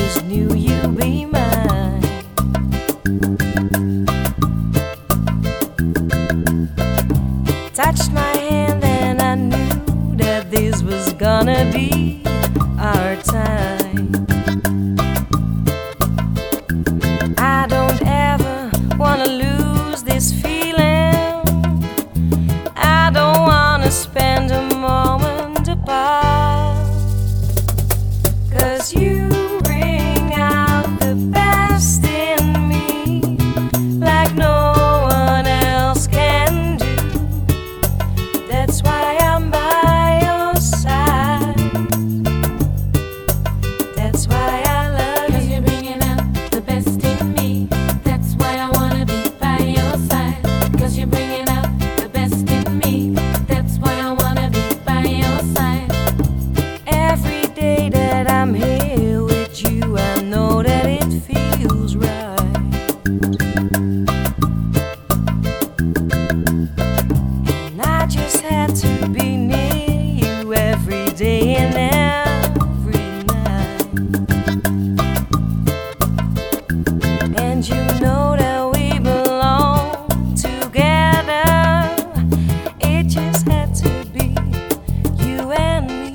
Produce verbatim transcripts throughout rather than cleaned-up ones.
always knew you'd be mine. Touched my hand and I knew that this was gonna be our time. I don't ever wanna lose this feeling. I don't wanna spend a moment apart, 'cause you bring out the best in me like no one else can do. That's why I'm by your side. That's why I love you. 'Cause you're bringing out the best in me. That's why I wanna be by your side. 'Cause you're bringing out the best in me. That's why I wanna be by your side. Every day that I'm here with you, I know that it feels right. And I just had to be near you every day and every night. And you know that we belong together. It just had to be you and me.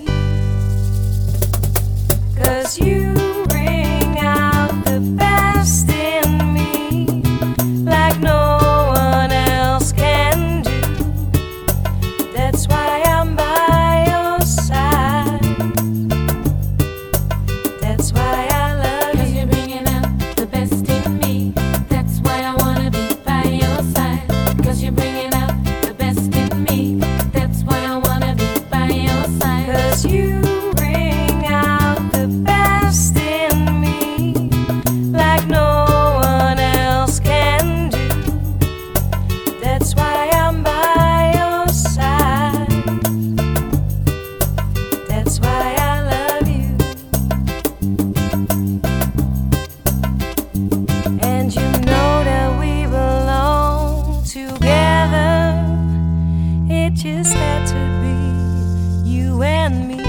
'Cause you bring out the best in me like no one else can do. That's why I'm by your side. That's why I love 'Cause you. you're bringing out the best in me. That's why I wanna be by your side. 'Cause you're bringing out the best in me. That's why I wanna be by your side. 'Cause you bring out the best in me like no one else can do. That's why I'm by your side. That's why I love you. And you know that we belong together. It just had to be you and me.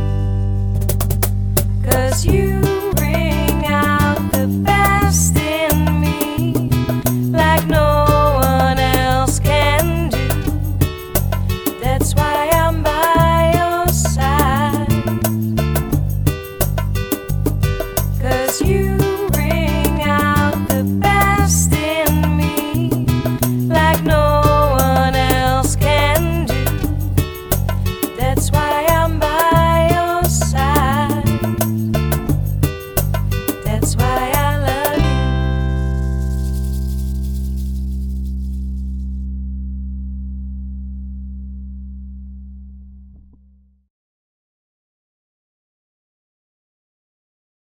'Cause you bring out the best in me like no one else can do. That's why I'm by your side. 'Cause you